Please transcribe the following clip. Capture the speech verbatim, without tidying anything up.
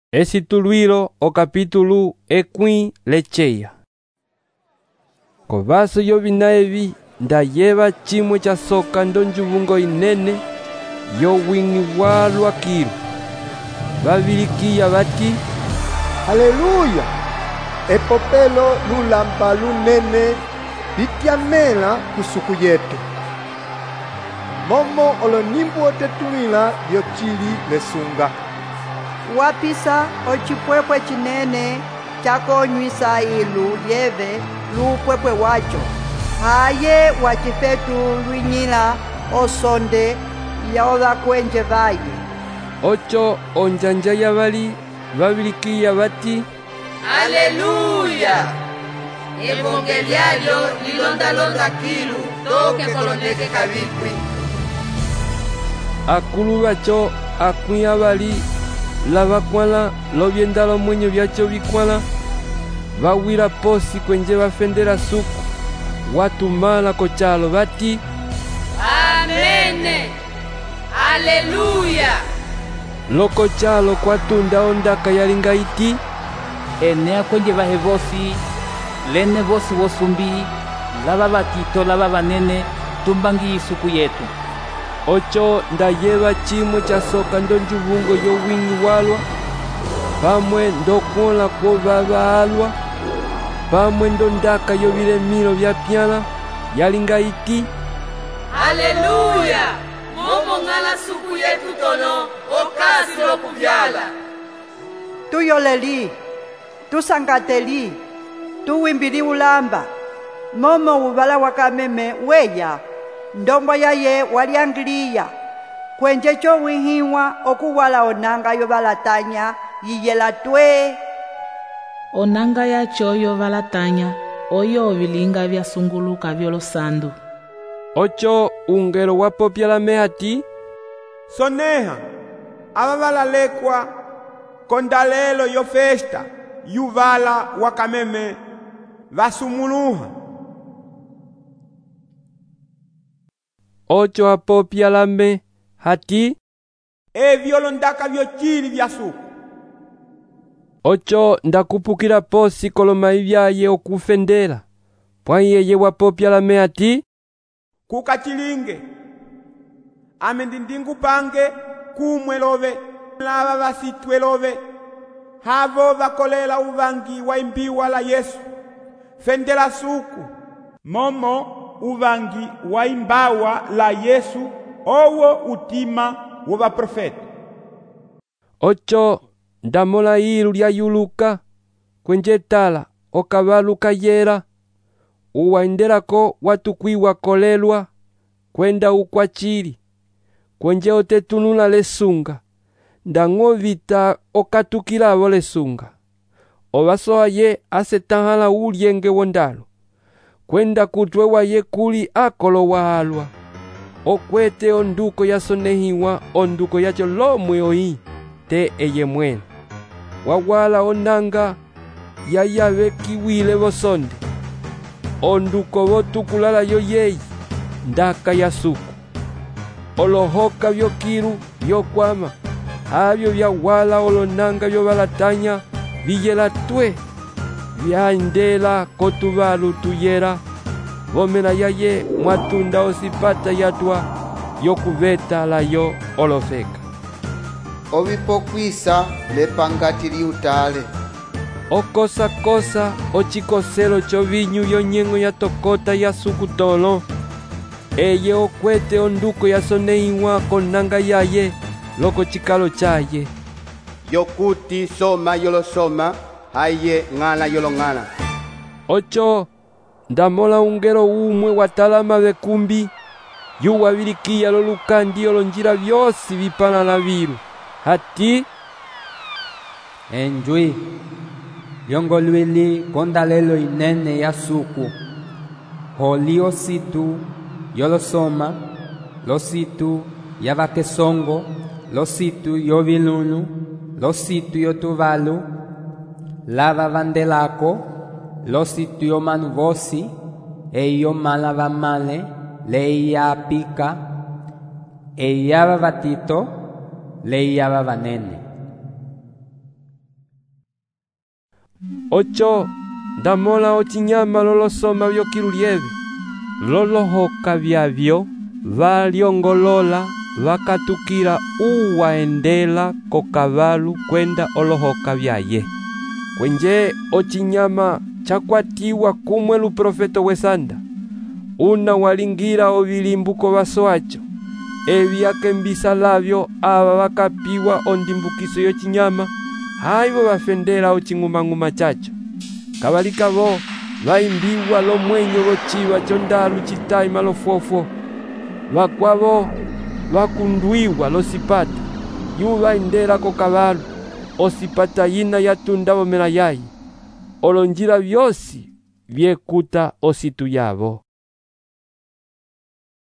Esi tuluilo o capítulo equi lecheia. Kovaso yo vinaevi ndayeva chimwe cha soka ndonjuvungo inene yo wingi walwa kilu. Vavilikiya vati Haleluya! Epopelo lulamba lunene lityamela kusuku yetu. Momo olonimbu otetulila lyochili lesunga. Wapisa ochipwepwe chinene chakonywisa ilu lyeve lupwepwe wacho. Haye wachifetu lwinyila osonde yaoda kwenje vaye. Ocho onjanja ya vali vavilikiya vati Haleluya! Evangeliario lilondalonda kilu toke kolondeke kavipwi. Akulu vacho akuya vali lavakwala lovyenda lomwenyo vyacho vikwala vawira posi kwenje vafendera suku watumala kochalo vati Amene! Haleluya! loko chalo kwatunda ondaka yalinga iti enea kwenye vahe vosi lene vosi vosumbi lava vatito lava vanene tumbangi isuku yetu. Ocho ndayeva chimwe cha soka ndonjuvungo yo wingi walwa pamwe ndokola ko vava alwa pamwe ndondaka yo vilemilo vya pyala yalinga iti Haleluya! Momo ngala suku yetu tono okasi lokuvyala. Tuyoleli, tusangateli, tuwimbili ulamba. Momo uvala wakameme weya, ndombo yaye waliangiliya. Kwenje cho wihiwa okuwala onanga yo balatanya yiyela twe. Onanga yacho yo balatanya oyo vilinga vya sunguluka vyolo sandu. Ocho ungelo wapopyala mehati Soneha ava valalekwa kondalelo yo festa yuvala wakameme vasumuluha. Ocho apopyala me hati Evyo londaka vyochili vya suku. Ocho ndakupukila posi kolomai vyaye okufendela pwanyeye wapopyala me hati Kukachilinge ame ndindingu pange kumwe love lava vasitwe love havo vakolela uvangi wa imbiwa la Yesu fendela suku momo uvangi wa imbawa la Yesu owo utima wa profeta. Ocho ndamola ilu lya yuluka kwenje tala okavaluka yera uwaendelako watukwiwa kolelwa kwenda ukwachili kwenje otetunula lesunga ndang'ovita okatukilavo lesunga ovasoa ye asetahala ulyenge wondalo kwenda kutwe waye kuli akolo waalwa okwete onduko yasonehiwa onduko yacho lomwe oyi te eye mwene wawala onanga yayave kiwile vosonde onduko votukulala yo yeyi ndaka ya suku olohoka vyokilu vyokwama havyo vyawala olonanga vyovalatanya viyela twe vyaendela kotuvalu tuyera vomela yaye mwatunda osipata yatwa yokuveta layo olofeka Ovipokwisa lepangati liutale. okosa-kosa ochikoselo chovinyu yonyeng'o ya tokota ya suku tolo eye okwete onduko yasonehiwa konanga yaye loko chikalo chaye Yokuti soma yolosoma haye ng'ala yolong'ala. Ocho ndamola ungelo umwe watalama vekumbi yuwavilikiya lolukandi olonjila vyosi vipalala vilu hati Enjwi lyongolwili kondalelo inene ya suku holi ositu yolosoma lositu yavakesongo lositu yovilunu lositu yotuvalu lava vandelako lositu yomanu vosi eyo mala vamale leia pika eya vavatito leia vavanene. Ocho ndamola ochinyama lolosoma byokilu lyebe lolohoka byabyo valyongolola vakatukila uwaendela kokavalu kwenda olohoka byaye. Kwenje ochinyama chakwatiwa kumwe luprofeto wesanda una walingira ovilimbuko basoacho ebyakembisa labyo aba bakapiwa ondimbukiso yochinyama haibo bafendela ochingumanguma chacho kabalika bo baimbiwa lo mwenyo lochiwa chondalu chitai malofofo bakwabo bakundwiwa losipata yuba indela kokavalu osipata yina yatunda bomela yayi olonjira byosi byekuta ositu yabo.